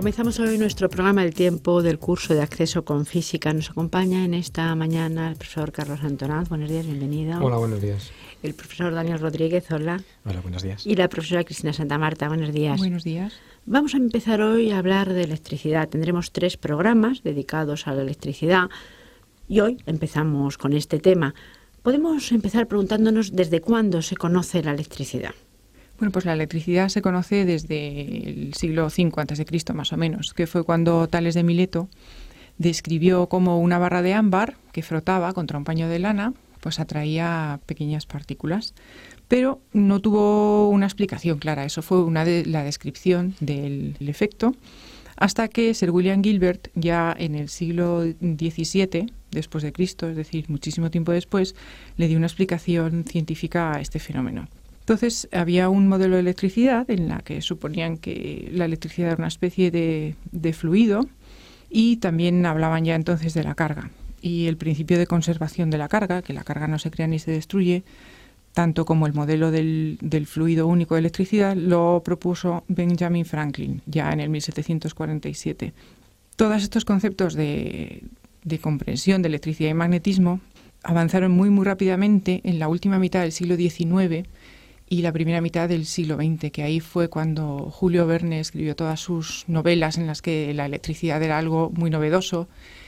Comenzamos hoy nuestro programa El Tiempo del curso de Acceso con Física. Nos acompaña en esta mañana el profesor Carlos Antonaz. Buenos días, bienvenido. Hola, buenos días. El profesor Daniel Rodríguez, hola. Hola, buenos días. Y la profesora Cristina Santamarta, buenos días. Buenos días. Vamos a empezar hoy a hablar de electricidad. Tendremos 3 programas dedicados a la electricidad y hoy empezamos con este tema. Podemos empezar preguntándonos desde cuándo se conoce la electricidad. Bueno, pues la electricidad se conoce desde el siglo V a.C., más o menos, que fue cuando Tales de Mileto describió cómo una barra de ámbar que frotaba contra un paño de lana pues atraía pequeñas partículas. Pero no tuvo una explicación clara. Eso fue la descripción del efecto, hasta que Sir William Gilbert, ya en el siglo XVII después de Cristo, es decir, muchísimo tiempo después, le dio una explicación científica a este fenómeno. Entonces, había un modelo de electricidad en la que suponían que la electricidad era una especie de fluido, y también hablaban ya entonces de la carga y el principio de conservación de la carga, que la carga no se crea ni se destruye, tanto como el modelo del fluido único de electricidad lo propuso Benjamin Franklin ya en el 1747. Todos estos conceptos de comprensión de electricidad y magnetismo avanzaron muy rápidamente en la última mitad del siglo XIX y la primera mitad del siglo XX, que ahí fue cuando Julio Verne escribió todas sus novelas en las que la electricidad era algo muy novedoso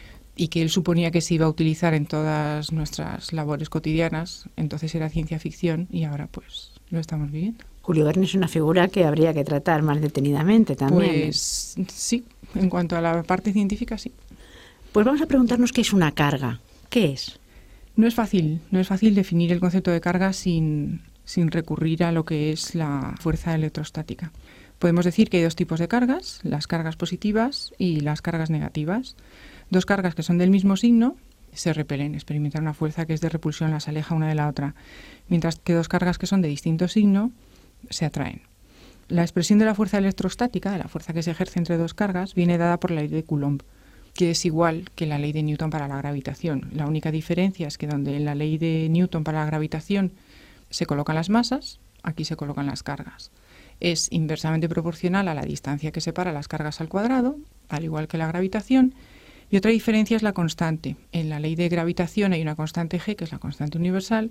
y que él suponía que se iba a utilizar en todas nuestras labores cotidianas. Entonces era ciencia ficción y ahora pues lo estamos viviendo. Julio Verne es una figura que habría que tratar más detenidamente también. Pues sí, en cuanto a la parte científica sí. Pues vamos a preguntarnos qué es una carga. ¿Qué es? No es fácil definir el concepto de carga sin recurrir a lo que es la fuerza electrostática. Podemos decir que hay 2 tipos de cargas, las cargas positivas y las cargas negativas. 2 cargas que son del mismo signo se repelen, experimentan una fuerza que es de repulsión, las aleja una de la otra, mientras que 2 cargas que son de distinto signo se atraen. La expresión de la fuerza electrostática, de la fuerza que se ejerce entre 2 cargas, viene dada por la ley de Coulomb, que es igual que la ley de Newton para la gravitación. La única diferencia es que donde en la ley de Newton para la gravitación se colocan las masas, aquí se colocan las cargas. Es inversamente proporcional a la distancia que separa las cargas al cuadrado, al igual que la gravitación. Y otra diferencia es la constante. En la ley de gravitación hay una constante G, que es la constante universal,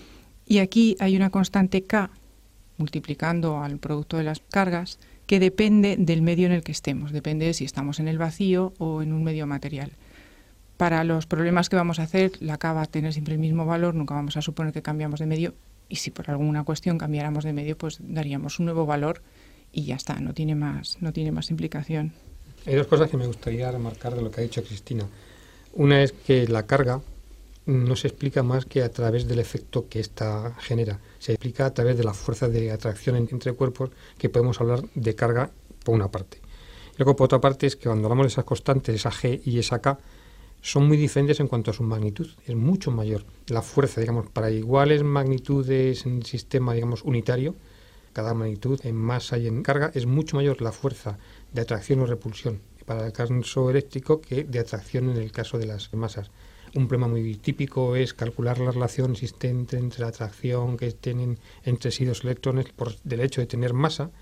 y aquí hay una constante K, multiplicando al producto de las cargas, que depende del medio en el que estemos. Depende de si estamos en el vacío o en un medio material. Para los problemas que vamos a hacer, la K va a tener siempre el mismo valor, nunca vamos a suponer que cambiamos de medio, y si por alguna cuestión cambiáramos de medio, pues daríamos un nuevo valor y ya está, no tiene más implicación. Hay 2 cosas que me gustaría remarcar de lo que ha dicho Cristina. Una es que la carga no se explica más que a través del efecto que ésta genera. Se explica a través de la fuerza de atracción entre cuerpos, que podemos hablar de carga por una parte. Luego, por otra parte, es que cuando hablamos de esas constantes, esa G y esa K, son muy diferentes en cuanto a su magnitud. Es mucho mayor la fuerza, digamos, para iguales magnitudes en el sistema, digamos, unitario. Cada magnitud en masa y en carga es mucho mayor la fuerza de atracción o repulsión para el caso eléctrico que de atracción en el caso de las masas. Un problema muy típico es calcular la relación existente entre la atracción que tienen entre sí 2 electrones del hecho de tener masa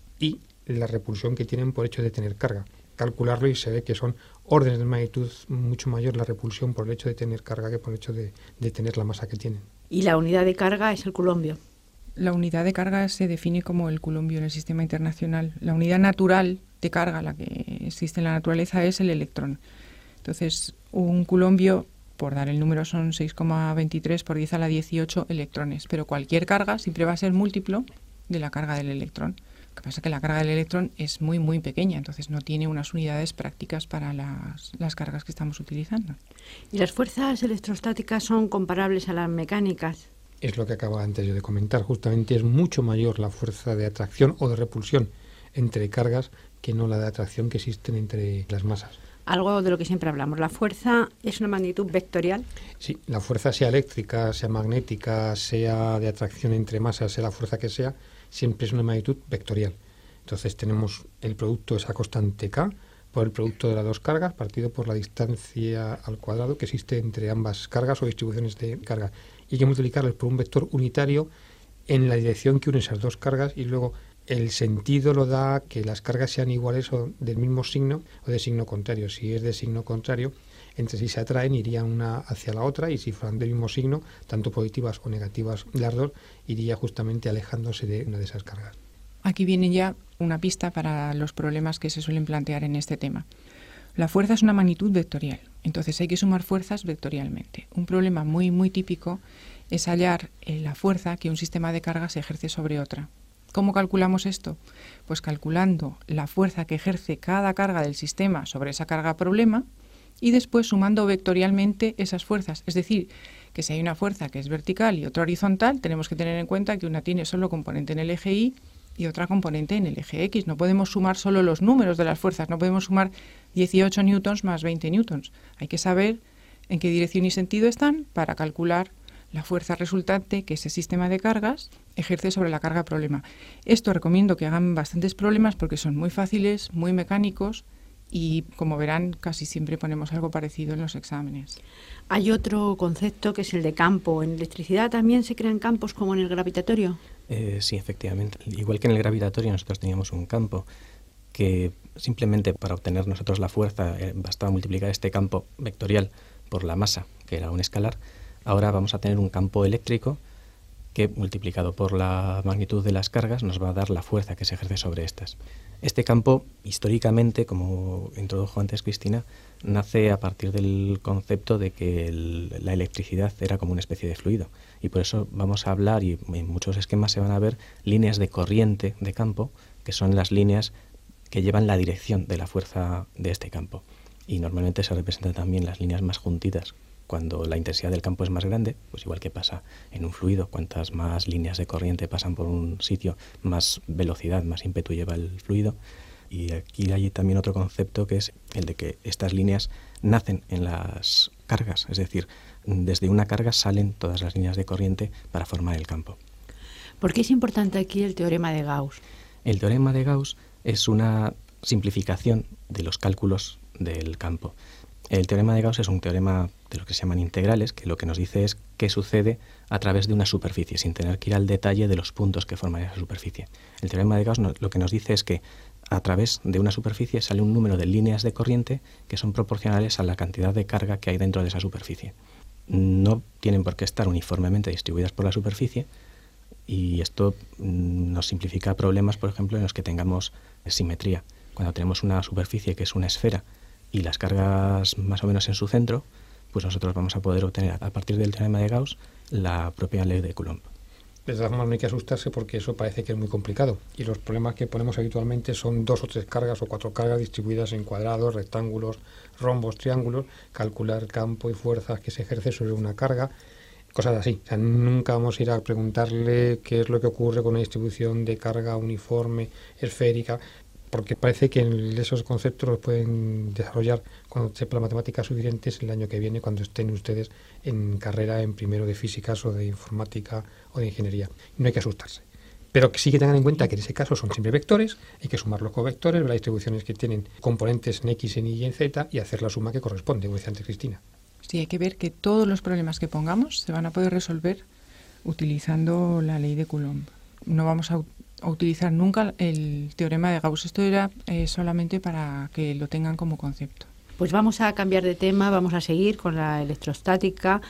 y la repulsión que tienen por hecho de tener carga. Calcularlo y se ve que son órdenes de magnitud mucho mayor la repulsión por el hecho de tener carga que por el hecho de tener la masa que tienen. Y la unidad de carga es el coulombio. La unidad de carga se define como el coulombio en el sistema internacional. La unidad natural de carga, la que existe en la naturaleza, es el electrón. Entonces, un coulombio, por dar el número, son 6,23 por 10 a la 18 electrones. Pero cualquier carga siempre va a ser múltiplo de la carga del electrón. Lo que pasa es que la carga del electrón es muy pequeña, entonces no tiene unas unidades prácticas para las cargas que estamos utilizando. ¿Y las fuerzas electrostáticas son comparables a las mecánicas? Es lo que acabo antes yo de comentar. Justamente es mucho mayor la fuerza de atracción o de repulsión entre cargas que no la de atracción que existen entre las masas. Algo de lo que siempre hablamos. ¿La fuerza es una magnitud vectorial? Sí, la fuerza sea eléctrica, sea magnética, sea de atracción entre masas, sea la fuerza que sea, siempre es una magnitud vectorial. Entonces tenemos el producto, esa constante K, por el producto de las 2 cargas, partido por la distancia al cuadrado que existe entre ambas cargas o distribuciones de carga. Y hay que multiplicarlas por un vector unitario en la dirección que une esas 2 cargas y luego el sentido lo da que las cargas sean iguales o del mismo signo o de signo contrario. Si es de signo contrario, entre sí se atraen, irían una hacia la otra, y si fueran del mismo signo, tanto positivas o negativas las dos, iría justamente alejándose de una de esas cargas. Aquí viene ya una pista para los problemas que se suelen plantear en este tema. La fuerza es una magnitud vectorial, entonces hay que sumar fuerzas vectorialmente. Un problema muy, muy típico es hallar la fuerza que un sistema de cargas ejerce sobre otra. ¿Cómo calculamos esto? Pues calculando la fuerza que ejerce cada carga del sistema sobre esa carga problema y después sumando vectorialmente esas fuerzas. Es decir, que si hay una fuerza que es vertical y otra horizontal, tenemos que tener en cuenta que una tiene solo componente en el eje Y y otra componente en el eje X. No podemos sumar solo los números de las fuerzas, no podemos sumar 18 newtons más 20 newtons. Hay que saber en qué dirección y sentido están para calcular la fuerza resultante que ese sistema de cargas ejerce sobre la carga problema. Esto recomiendo que hagan bastantes problemas porque son muy fáciles, muy mecánicos y, como verán, casi siempre ponemos algo parecido en los exámenes. Hay otro concepto que es el de campo. ¿En electricidad también se crean campos como en el gravitatorio? Sí, efectivamente. Igual que en el gravitatorio nosotros teníamos un campo que simplemente para obtener nosotros la fuerza bastaba multiplicar este campo vectorial por la masa, que era un escalar. Ahora vamos a tener un campo eléctrico que, multiplicado por la magnitud de las cargas, nos va a dar la fuerza que se ejerce sobre estas. Este campo, históricamente, como introdujo antes Cristina, nace a partir del concepto de que la electricidad era como una especie de fluido. Y por eso vamos a hablar, y en muchos esquemas se van a ver, líneas de corriente de campo, que son las líneas que llevan la dirección de la fuerza de este campo. Y normalmente se representan también las líneas más juntitas. Cuando la intensidad del campo es más grande, pues igual que pasa en un fluido, cuantas más líneas de corriente pasan por un sitio, más velocidad, más ímpetu lleva el fluido. Y aquí hay también otro concepto, que es el de que estas líneas nacen en las cargas, es decir, desde una carga salen todas las líneas de corriente para formar el campo. ¿Por qué es importante aquí el teorema de Gauss? El teorema de Gauss es una simplificación de los cálculos del campo. El teorema de Gauss es un teorema de lo que se llaman integrales, que lo que nos dice es qué sucede a través de una superficie, sin tener que ir al detalle de los puntos que forman esa superficie. El teorema de Gauss lo que nos dice es que a través de una superficie sale un número de líneas de corriente que son proporcionales a la cantidad de carga que hay dentro de esa superficie. No tienen por qué estar uniformemente distribuidas por la superficie, y esto nos simplifica problemas, por ejemplo, en los que tengamos simetría. Cuando tenemos una superficie que es una esfera y las cargas más o menos en su centro, pues nosotros vamos a poder obtener a partir del teorema de Gauss la propia ley de Coulomb. De todas formas, no hay que asustarse porque eso parece que es muy complicado, y los problemas que ponemos habitualmente son 2 o 3 cargas o 4 cargas distribuidas en cuadrados, rectángulos, rombos, triángulos, calcular campo y fuerzas que se ejerce sobre una carga, cosas así. O sea, nunca vamos a ir a preguntarle qué es lo que ocurre con una distribución de carga uniforme, esférica, porque parece que esos conceptos los pueden desarrollar cuando sepan matemáticas suficientes el año que viene, cuando estén ustedes en carrera en primero de físicas o de informática o de ingeniería. No hay que asustarse. Pero que sí que tengan en cuenta que en ese caso son siempre vectores, hay que sumar los covectores, ver las distribuciones que tienen componentes en X, en Y y en Z, y hacer la suma que corresponde, como decía antes Cristina. Sí, hay que ver que todos los problemas que pongamos se van a poder resolver utilizando la ley de Coulomb. No vamos a utilizar nunca el teorema de Gauss. Esto era solamente para que lo tengan como concepto. Pues vamos a cambiar de tema, vamos a seguir con la electrostática.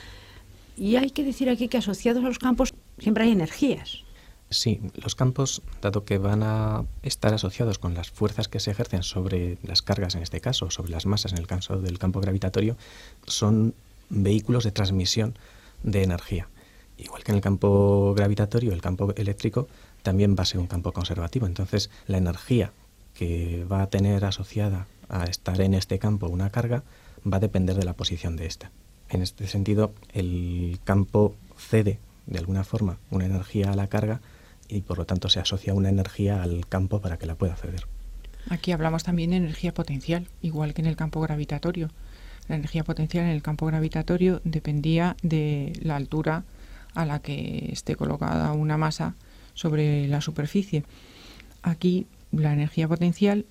Y hay que decir aquí que asociados a los campos siempre hay energías. Sí, los campos, dado que van a estar asociados con las fuerzas que se ejercen sobre las cargas, en este caso, sobre las masas, en el caso del campo gravitatorio, son vehículos de transmisión de energía. Igual que en el campo gravitatorio, el campo eléctrico también va a ser un campo conservativo. Entonces, la energía que va a tener asociada a estar en este campo una carga va a depender de la posición de esta. En este sentido, el campo cede, de alguna forma, una energía a la carga y, por lo tanto, se asocia una energía al campo para que la pueda ceder. Aquí hablamos también de energía potencial, igual que en el campo gravitatorio. La energía potencial en el campo gravitatorio dependía de la altura a la que esté colocada una masa sobre la superficie. Aquí la energía potencial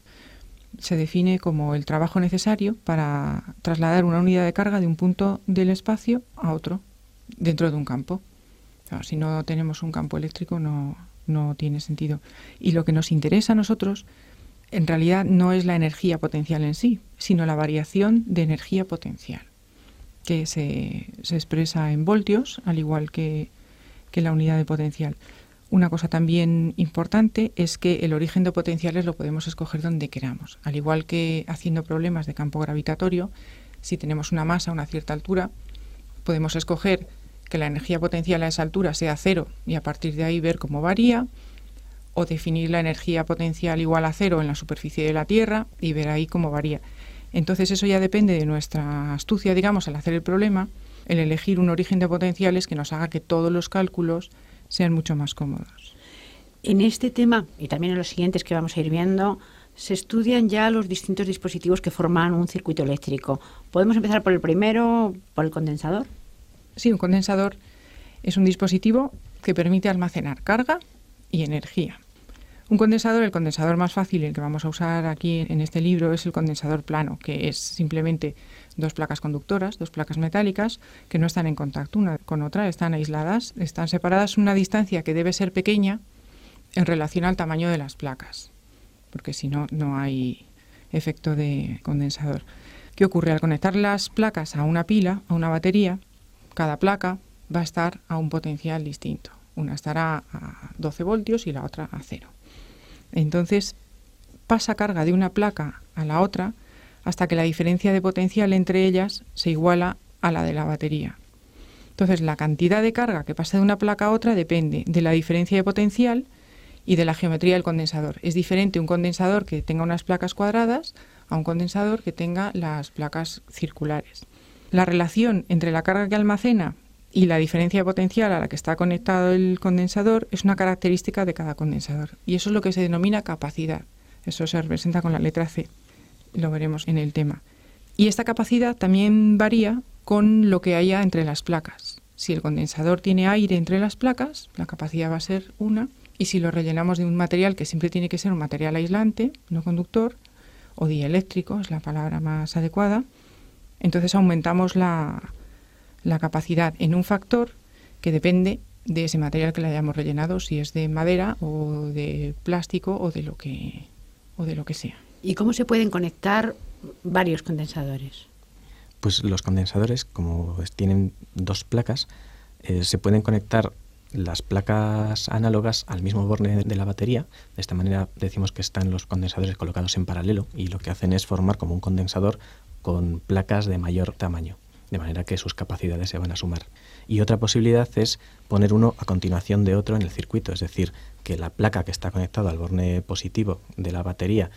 se define como el trabajo necesario para trasladar una unidad de carga de un punto del espacio a otro dentro de un campo. Claro, si no tenemos un campo eléctrico no no tiene sentido. Y lo que nos interesa a nosotros, en realidad, no es la energía potencial en sí, sino la variación de energía potencial, que se expresa en voltios, al igual que la unidad de potencial. Una cosa también importante es que el origen de potenciales lo podemos escoger donde queramos. Al igual que haciendo problemas de campo gravitatorio, si tenemos una masa a una cierta altura, podemos escoger que la energía potencial a esa altura sea 0 y a partir de ahí ver cómo varía, o definir la energía potencial igual a 0 en la superficie de la Tierra y ver ahí cómo varía. Entonces eso ya depende de nuestra astucia, digamos, al hacer el problema, el elegir un origen de potenciales que nos haga que todos los cálculos sean mucho más cómodos. En este tema, y también en los siguientes que vamos a ir viendo, se estudian ya los distintos dispositivos que forman un circuito eléctrico. ¿Podemos empezar por el primero, por el condensador? Sí, un condensador es un dispositivo que permite almacenar carga y energía. Un condensador, el condensador más fácil, el que vamos a usar aquí en este libro, es el condensador plano, que es simplemente dos placas conductoras, dos placas metálicas, que no están en contacto una con otra, están aisladas, están separadas una distancia que debe ser pequeña en relación al tamaño de las placas, porque si no, no hay efecto de condensador. ¿Qué ocurre? Al conectar las placas a una pila, a una batería, cada placa va a estar a un potencial distinto. Una estará a 12 voltios y la otra a 0. Entonces, pasa carga de una placa a la otra hasta que la diferencia de potencial entre ellas se iguala a la de la batería. Entonces, la cantidad de carga que pasa de una placa a otra depende de la diferencia de potencial y de la geometría del condensador. Es diferente un condensador que tenga unas placas cuadradas a un condensador que tenga las placas circulares. La relación entre la carga que almacena y la diferencia de potencial a la que está conectado el condensador es una característica de cada condensador. Y eso es lo que se denomina capacidad. Eso se representa con la letra C. Lo veremos en el tema. Y esta capacidad también varía con lo que haya entre las placas. Si el condensador tiene aire entre las placas, la capacidad va a ser 1. Y si lo rellenamos de un material que siempre tiene que ser un material aislante, no conductor, o dieléctrico, es la palabra más adecuada, entonces aumentamos la capacidad en un factor que depende de ese material que le hayamos rellenado, si es de madera o de plástico o de lo que sea. ¿Y cómo se pueden conectar varios condensadores? Pues los condensadores, como tienen dos placas, se pueden conectar las placas análogas al mismo borde de la batería. De esta manera decimos que están los condensadores colocados en paralelo y lo que hacen es formar como un condensador con placas de mayor tamaño, de manera que sus capacidades se van a sumar. Y otra posibilidad es poner uno a continuación de otro en el circuito, es decir, que la placa que está conectada al borne positivo de la batería,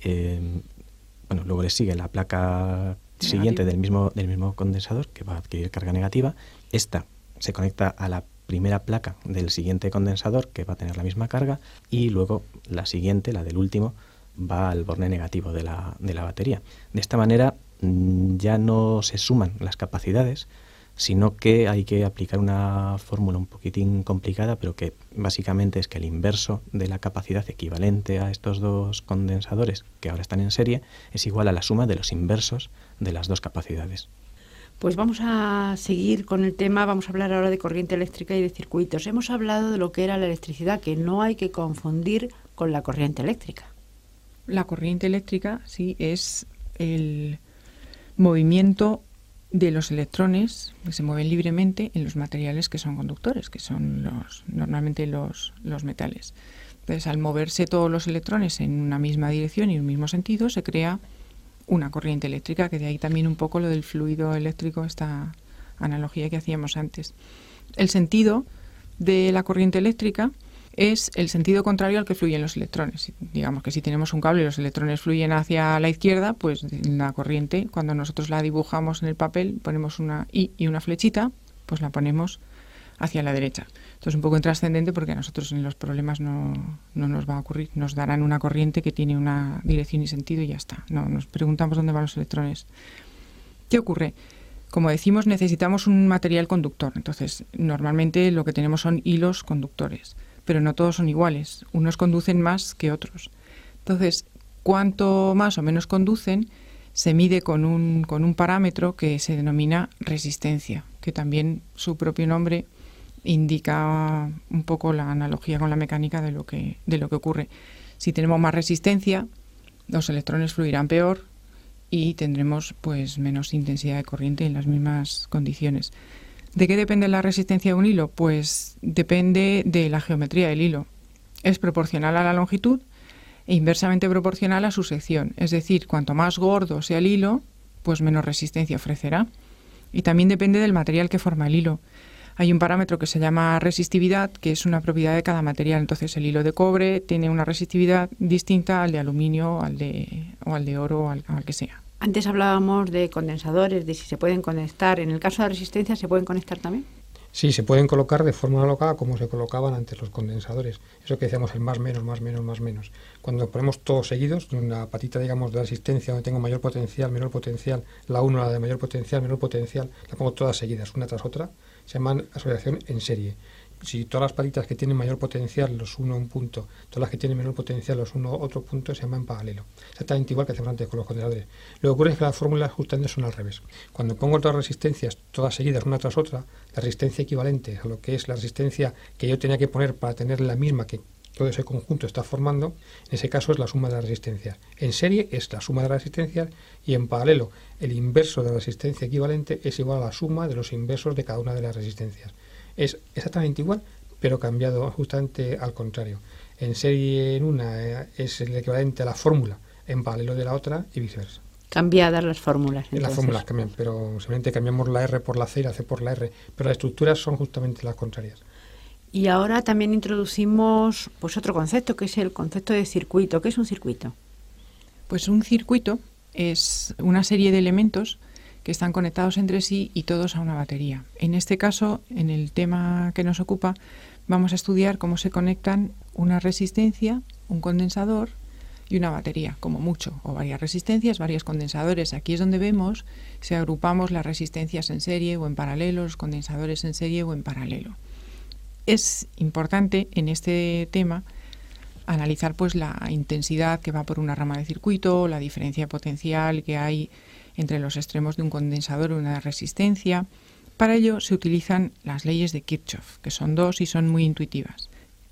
luego le sigue la placa siguiente del mismo condensador, que va a adquirir carga negativa. Esta se conecta a la primera placa del siguiente condensador, que va a tener la misma carga, y luego la siguiente, la del último, va al borne negativo de la batería. De esta manera ya no se suman las capacidades, sino que hay que aplicar una fórmula un poquitín complicada, pero que básicamente es que el inverso de la capacidad equivalente a estos dos condensadores que ahora están en serie es igual a la suma de los inversos de las dos capacidades. Pues vamos a seguir con el tema, vamos a hablar ahora de corriente eléctrica y de circuitos. Hemos hablado de lo que era la electricidad, que no hay que confundir con la corriente eléctrica. La corriente eléctrica, sí, es el movimiento de los electrones que se mueven libremente en los materiales que son conductores, que son normalmente los metales. Entonces, al moverse todos los electrones en una misma dirección y en un mismo sentido, se crea una corriente eléctrica, que de ahí también un poco lo del fluido eléctrico, esta analogía que hacíamos antes. El sentido de la corriente eléctrica es el sentido contrario al que fluyen los electrones. Digamos que si tenemos un cable y los electrones fluyen hacia la izquierda, pues la corriente, cuando nosotros la dibujamos en el papel, ponemos una I y una flechita, pues la ponemos hacia la derecha. Esto es un poco intrascendente porque a nosotros en los problemas no nos va a ocurrir. Nos darán una corriente que tiene una dirección y sentido y ya está. No nos preguntamos dónde van los electrones. ¿Qué ocurre? Como decimos, necesitamos un material conductor. Entonces, normalmente lo que tenemos son hilos conductores, pero no todos son iguales. Unos conducen más que otros. Entonces, cuanto más o menos conducen, se mide con un parámetro que se denomina resistencia, que también su propio nombre indica un poco la analogía con la mecánica de lo que ocurre. Si tenemos más resistencia, los electrones fluirán peor y tendremos pues menos intensidad de corriente en las mismas condiciones. ¿De qué depende la resistencia de un hilo? Pues depende de la geometría del hilo. Es proporcional a la longitud e inversamente proporcional a su sección. Es decir, cuanto más gordo sea el hilo, pues menos resistencia ofrecerá. Y también depende del material que forma el hilo. Hay un parámetro que se llama resistividad, que es una propiedad de cada material. Entonces, el hilo de cobre tiene una resistividad distinta al de aluminio, al de oro, o al que sea. Antes hablábamos de condensadores, de si se pueden conectar. En el caso de la resistencia, ¿se pueden conectar también? Sí, se pueden colocar de forma analógica como se colocaban antes los condensadores. Eso que decíamos, el más menos, más menos, más menos. Cuando ponemos todos seguidos, una patita, digamos, de resistencia donde tengo mayor potencial, menor potencial, la 1, la de mayor potencial, menor potencial, la pongo todas seguidas, una tras otra, se llaman asociación en serie. Si todas las patitas que tienen mayor potencial los uno a un punto, todas las que tienen menor potencial los uno a otro punto, se llaman en paralelo. Exactamente igual que hacemos antes con los condensadores. Lo que ocurre es que las fórmulas justamente son al revés. Cuando pongo todas las resistencias todas seguidas una tras otra, la resistencia equivalente a lo que es la resistencia que yo tenía que poner para tener la misma que todo ese conjunto está formando, en ese caso es la suma de las resistencias. En serie es la suma de las resistencias y en paralelo el inverso de la resistencia equivalente es igual a la suma de los inversos de cada una de las resistencias. Es exactamente igual, pero cambiado justamente al contrario. En serie en una es el equivalente a la fórmula, en paralelo de la otra y viceversa. Cambiadas las fórmulas. Entonces. Las fórmulas cambian, pero simplemente cambiamos la R por la C y la C por la R, pero las estructuras son justamente las contrarias. Y ahora también introducimos pues otro concepto, que es el concepto de circuito. ¿Qué es un circuito? Pues un circuito es una serie de elementos que están conectados entre sí y todos a una batería. En este caso, en el tema que nos ocupa, vamos a estudiar cómo se conectan una resistencia, un condensador y una batería, como mucho, o varias resistencias, varios condensadores. Aquí es donde vemos si agrupamos las resistencias en serie o en paralelo, los condensadores en serie o en paralelo. Es importante en este tema analizar pues la intensidad que va por una rama de circuito, la diferencia de potencial que hay entre los extremos de un condensador y una resistencia. Para ello se utilizan las leyes de Kirchhoff, que son dos y son muy intuitivas.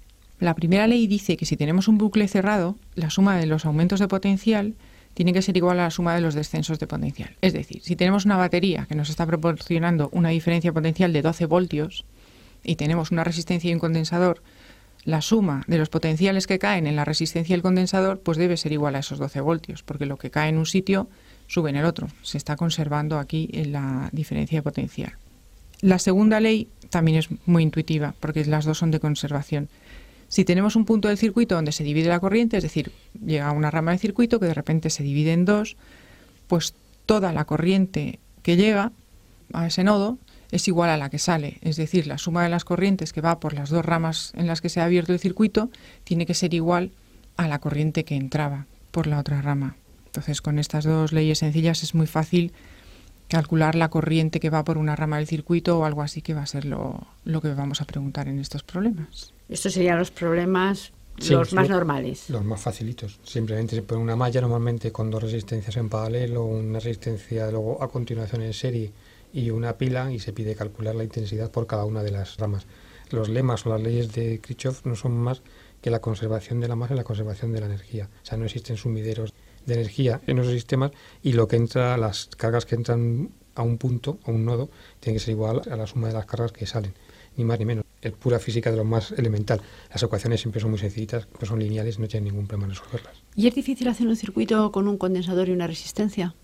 La primera ley dice que si tenemos un bucle cerrado, la suma de los aumentos de potencial tiene que ser igual a la suma de los descensos de potencial. Es decir, si tenemos una batería que nos está proporcionando una diferencia potencial de 12 voltios y tenemos una resistencia y un condensador, la suma de los potenciales que caen en la resistencia del condensador pues debe ser igual a esos 12 voltios, porque lo que cae en un sitio sube en el otro. Se está conservando aquí en la diferencia de potencial. La segunda ley también es muy intuitiva, porque las dos son de conservación. Si tenemos un punto del circuito donde se divide la corriente, es decir, llega una rama del circuito que de repente se divide en dos, pues toda la corriente que llega a ese nodo es igual a la que sale. Es decir, la suma de las corrientes que va por las dos ramas en las que se ha abierto el circuito tiene que ser igual a la corriente que entraba por la otra rama. Entonces, con estas dos leyes sencillas es muy fácil calcular la corriente que va por una rama del circuito o algo así, que va a ser lo que vamos a preguntar en estos problemas. Estos serían los problemas más normales. Los más facilitos. Simplemente se pone una malla normalmente con dos resistencias en paralelo, una resistencia luego a continuación en serie y una pila, y se pide calcular la intensidad por cada una de las ramas. Los lemas o las leyes de Kirchhoff no son más que la conservación de la masa y la conservación de la energía. O sea, no existen sumideros de energía en esos sistemas, y lo que entra, las cargas que entran a un punto, a un nodo, tienen que ser igual a la suma de las cargas que salen, ni más ni menos. Es pura física de lo más elemental. Las ecuaciones siempre son muy sencillitas, pues son lineales, no tienen ningún problema en resolverlas. ¿Y es difícil hacer un circuito con un condensador y una resistencia?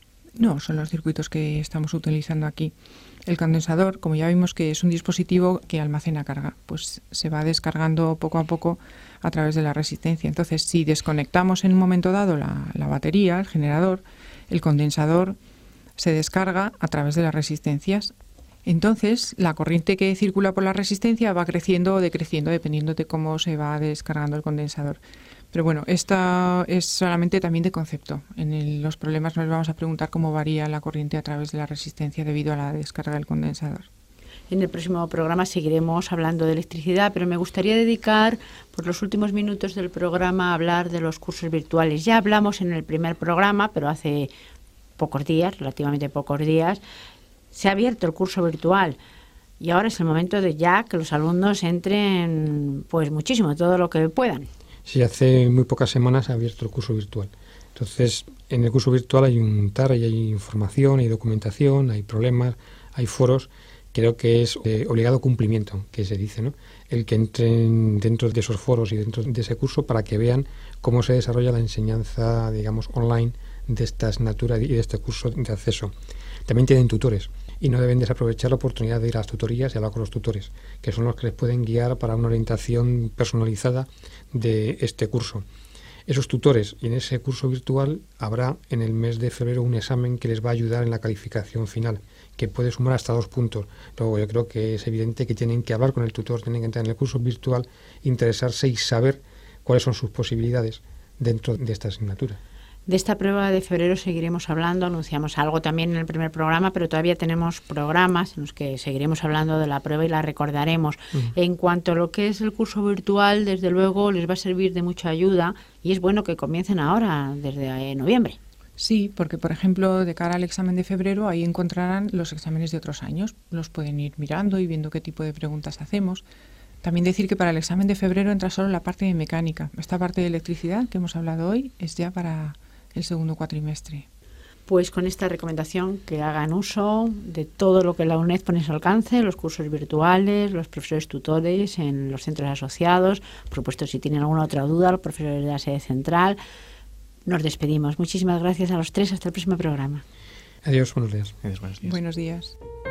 No, son los circuitos que estamos utilizando aquí. El condensador, como ya vimos que es un dispositivo que almacena carga, pues se va descargando poco a poco a través de la resistencia. Entonces, si desconectamos en un momento dado la batería, el generador, el condensador se descarga a través de las resistencias. Entonces, la corriente que circula por la resistencia va creciendo o decreciendo dependiendo de cómo se va descargando el condensador. Pero bueno, esta es solamente también de concepto. En los problemas nos vamos a preguntar cómo varía la corriente a través de la resistencia debido a la descarga del condensador. En el próximo programa seguiremos hablando de electricidad, pero me gustaría dedicar por los últimos minutos del programa a hablar de los cursos virtuales. Ya hablamos en el primer programa, pero hace pocos días, relativamente pocos días, se ha abierto el curso virtual. Y ahora es el momento de ya que los alumnos entren pues muchísimo, todo lo que puedan. Sí, hace muy pocas semanas se ha abierto el curso virtual. Entonces, en el curso virtual hay un TAR, y hay información, hay documentación, hay problemas, hay foros. Creo que es obligado cumplimiento, que se dice, ¿no? El que entren dentro de esos foros y dentro de ese curso para que vean cómo se desarrolla la enseñanza, digamos, online de esta asignatura y de este curso de acceso. También tienen tutores y no deben desaprovechar la oportunidad de ir a las tutorías y hablar con los tutores, que son los que les pueden guiar para una orientación personalizada de este curso. Esos tutores, y en ese curso virtual habrá en el mes de febrero un examen que les va a ayudar en la calificación final, que puede sumar hasta 2 puntos. Luego yo creo que es evidente que tienen que hablar con el tutor, tienen que entrar en el curso virtual, interesarse y saber cuáles son sus posibilidades dentro de esta asignatura. De esta prueba de febrero seguiremos hablando, anunciamos algo también en el primer programa, pero todavía tenemos programas en los que seguiremos hablando de la prueba y la recordaremos. En cuanto a lo que es el curso virtual, desde luego les va a servir de mucha ayuda y es bueno que comiencen ahora, desde noviembre. Sí, porque por ejemplo, de cara al examen de febrero, ahí encontrarán los exámenes de otros años. Los pueden ir mirando y viendo qué tipo de preguntas hacemos. También decir que para el examen de febrero entra solo la parte de mecánica. Esta parte de electricidad que hemos hablado hoy es ya para el segundo cuatrimestre. Pues con esta recomendación que hagan uso de todo lo que la UNED pone a su alcance, los cursos virtuales, los profesores tutores en los centros asociados, por supuesto si tienen alguna otra duda, los profesores de la sede central. Nos despedimos. Muchísimas gracias a los tres. Hasta el próximo programa. Adiós, buenos días. Adiós, buenos días. Buenos días.